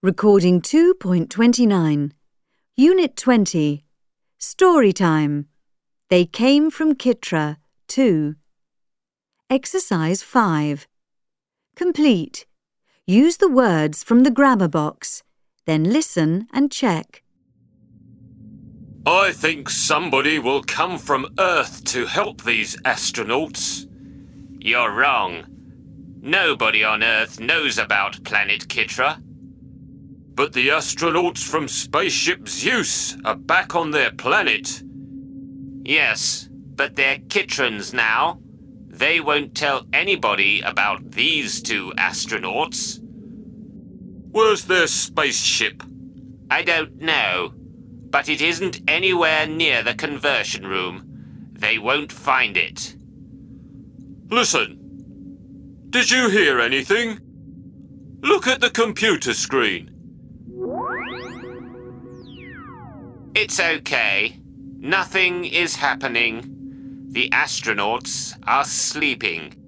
Recording 2.29. Unit 20. Story time. They came from Kitra, 2. Exercise 5. Complete. Use the words from the grammar box. Then listen and check. I think somebody will come from Earth to help these astronauts. You're wrong. Nobody on Earth knows about planet Kitra. But the astronauts from Spaceship Zeus are back on their planet. Yes, but they're Kitrans now. They won't tell anybody about these two astronauts. Where's their spaceship? I don't know, but it isn't anywhere near the conversion room. They won't find it. Listen. Did you hear anything? Look at the computer screen. It's okay. Nothing is happening. The astronauts are sleeping.